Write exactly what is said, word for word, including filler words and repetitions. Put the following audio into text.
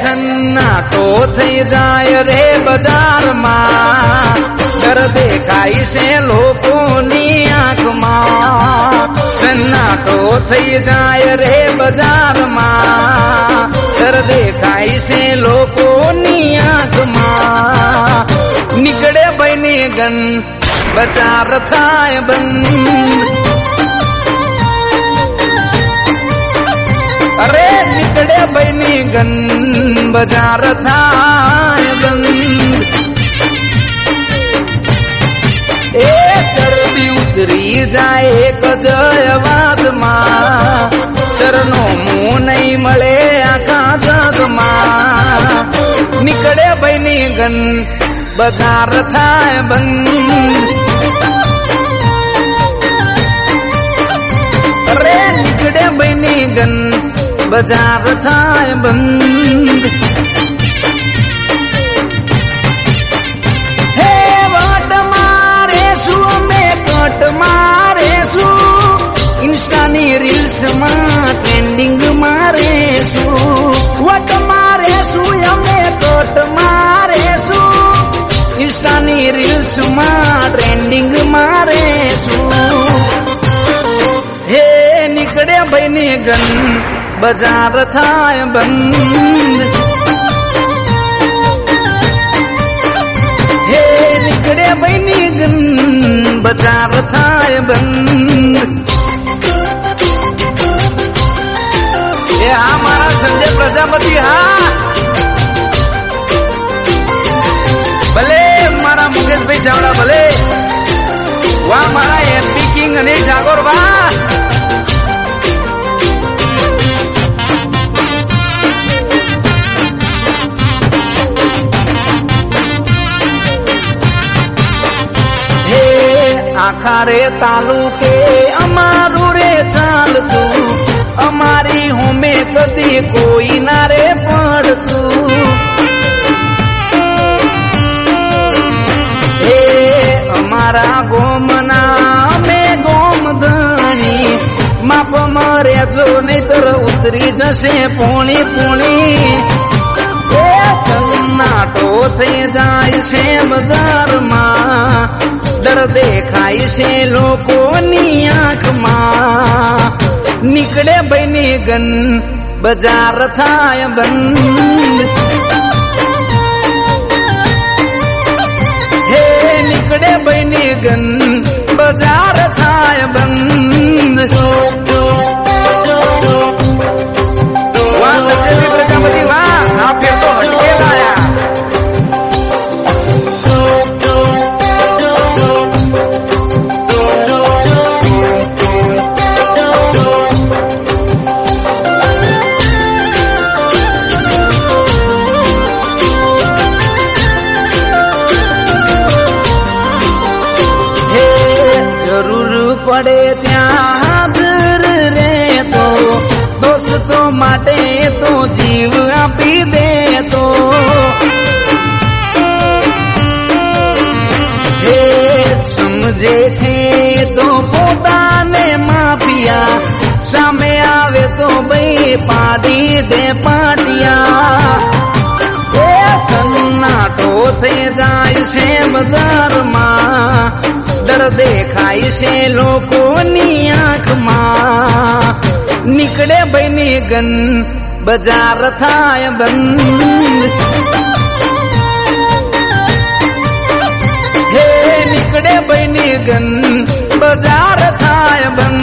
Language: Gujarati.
સન્નાટો થઈ જાય રે બજારમાં, ડર દેખાય છે લોકોની આંખમાં. સન્નાટો થઈ જાય રે બજારમાં, ડર દેખાય છે લોકોની આંખમાં. નીકળે બની ગન બજાર થાય બંધ. અરે નીકળે બની ગન બજાર થાય બંધ. એ ચરબી ઉતરી જાય એક જ અવાજમાં, શરનો મું નહીં મળે આખા જગમાં. નીકળે બની ગન બજાર થાય બંધ. અરે નીકળે બની ગન બજાર થાય બંધ. હે વાટ મારે શું અમે કટ મારે શું, ઇન્સ્ટાની રીલ્સમાં ટ્રેન્ડિંગ મારે શું. વટ મારે શું અમે કટ મારે શું, ઇન્સ્ટાની રીલ્સમાં ટ્રેન્ડિંગ મારે શું. હે નીકળે બની ગન બજાર થાય બંધ. હે નીકળે બની ગન બજાર થાય બંધ. એ હા મારા સંજય પ્રજાપતિ, હા ભલે મારા મુકેશભાઈ ચાવડા, ભલે વાહ મારા એમપી કિંગ અનિલ ઠાકોર, વાહ. આખા રે તાલુકે અમારું રે ચાલતું, અમારી હોમે કદી કોઈ ના રે પડતું. હે અમારા ગોમના અમે ગોમ ધણી, માપ મરેજો નહીતર ઉતરી જશે પોણી પોણી. એ સન્નાટો થઈ જાય છે બજારમાં, ડર દેખાય છે લોકોની આંખમાં. નીકળે બની ગન બજાર થાય બંધ. હે નીકળે બની ગન બજાર થાય બંધ. વાહ સત્યજી પ્રજાપતિ, વાહ આ ફેર તો હટકે લાયા. પડે ત્યાં હાજર રે તો, દોસ્તો માટે તો જીવ આપી દે તો. હે સમજે છે તો પોતાને માફિયા, સામે આવે તો ભાઈ પાડી દે પાટિયા. એ સન્નાટો થઈ જાય છે બજારમાં, ડર દેખાય છે લોકોની આંખમાં. નીકળે બની ગન બજાર થાય બંધ. હે નીકળે બની ગન બજાર થાય બંધ.